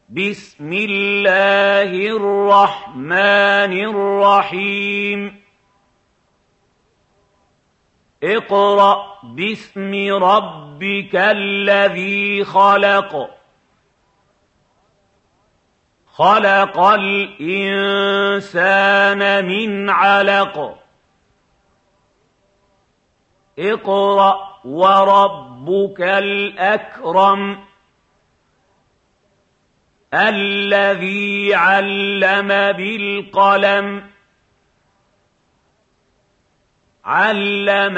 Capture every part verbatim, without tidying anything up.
بسم الله الرحمن الرحيم اقرأ باسم ربك الذي خلق خلق الإنسان من علق اقرأ وربك الأكرم الذي علم بالقلم علم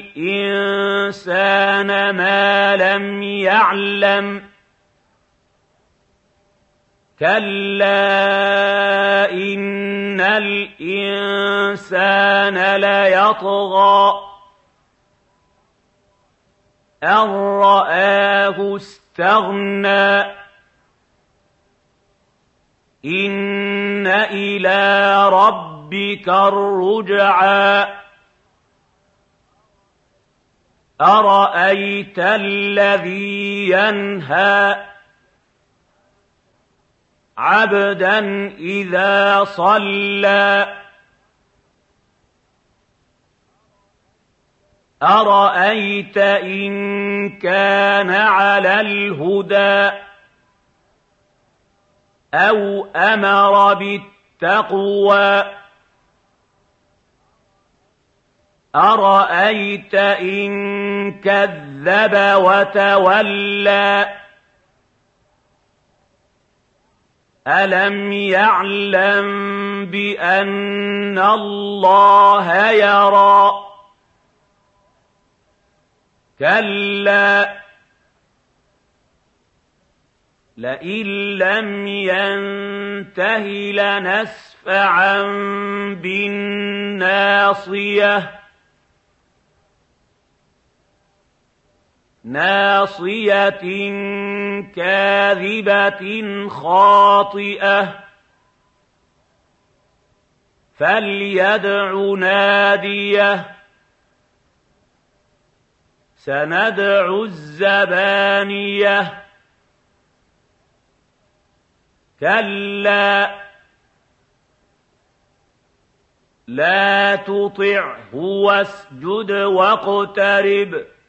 الإنسان ما لم يعلم كلا إن الإنسان ليطغى أن رآه استغنى إن إلى ربك الرجعى أرأيت الذي ينهى عبدا إذا صلى أرأيت إن كان على الهدى أو أمر بالتقوى أرأيت إن كذب وتولى ألم يعلم بأن الله يرى كلا لئن لم ينته لنسفعا بالناصية ناصية كاذبة خاطئة فليدع ناديه سندع الزبانية كلا لا تطعه واسجد واقترب